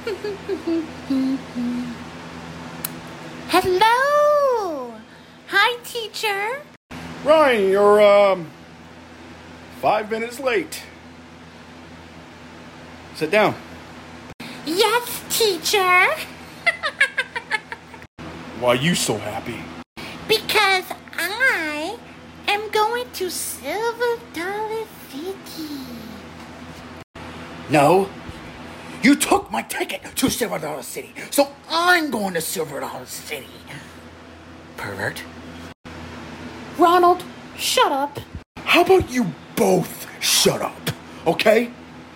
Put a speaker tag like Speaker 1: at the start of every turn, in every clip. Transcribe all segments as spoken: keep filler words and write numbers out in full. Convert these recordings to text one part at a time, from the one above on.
Speaker 1: Hello! Hi, teacher.
Speaker 2: Ryan, you're, um, five minutes late. Sit down.
Speaker 1: Yes, teacher.
Speaker 2: Why are you so happy?
Speaker 1: Because I am going to Silver Dollar City.
Speaker 3: No. You took my ticket to Silver Dollar City, so I'm going to Silver Dollar City. Pervert.
Speaker 1: Ronald, shut up.
Speaker 2: How about you both shut up, okay?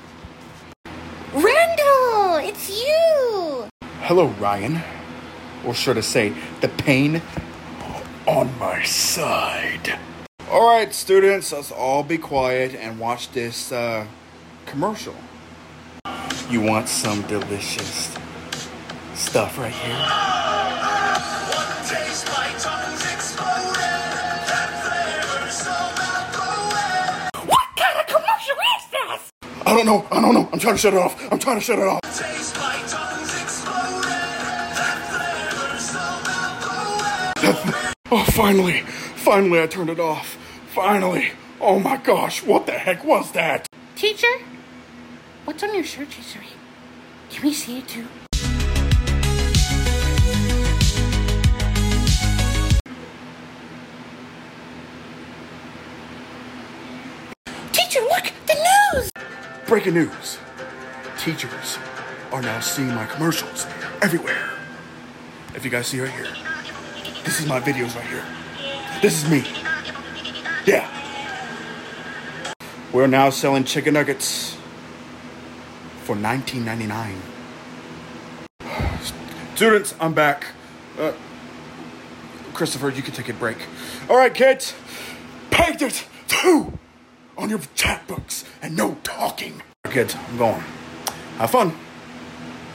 Speaker 1: Randall, it's you.
Speaker 2: Hello, Ryan. Or should I say, the pain on my side. All right, students, let's all be quiet and watch this uh, commercial. You want some delicious stuff right here?
Speaker 4: One taste, my tongue's exploding. That flavor's so mouth-blowing.
Speaker 1: What kind of commercial is this?
Speaker 2: I don't know, I don't know. I'm trying to shut it off. I'm trying to shut it off.
Speaker 4: Taste, my tongue's exploding. That flavor's so mouth-blowing.
Speaker 2: Oh, finally, finally I turned it off. Finally. Oh my gosh, what the heck was that?
Speaker 1: Teacher, what's on your shirt, Teacher? Can we see it too? Teacher, look, the news!
Speaker 2: Breaking news. Teachers are now seeing my commercials everywhere. If you guys see right here, this is my videos right here. This is me. Yeah. We're now selling chicken nuggets for nineteen ninety-nine. Students, I'm back. Uh, Christopher, you can take a break. All right, kids. Pegged it. Two on your chat books and no talking. Kids, I'm going. Have fun.